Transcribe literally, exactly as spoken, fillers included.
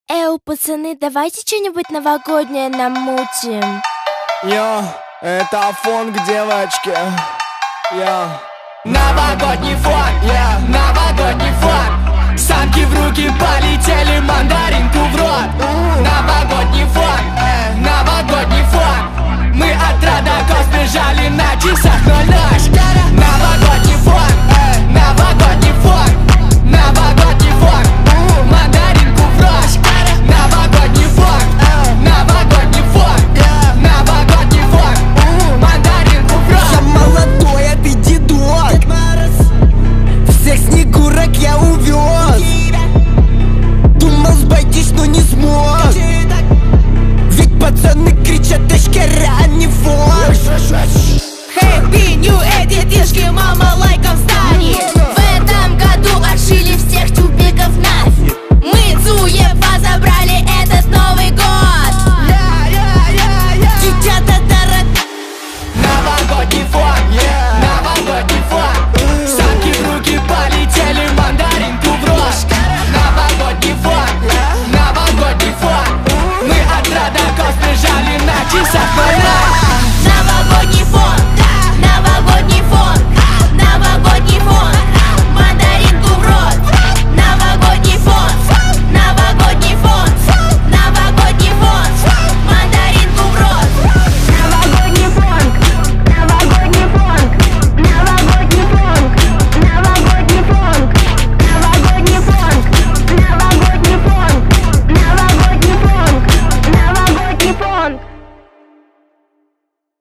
Эу, пацаны, давайте что-нибудь новогоднее намутим. Йо, это фон к девочке. Йо. Новогодний фон, yeah, новогодний фон. Санки в руки полетели, мандаринка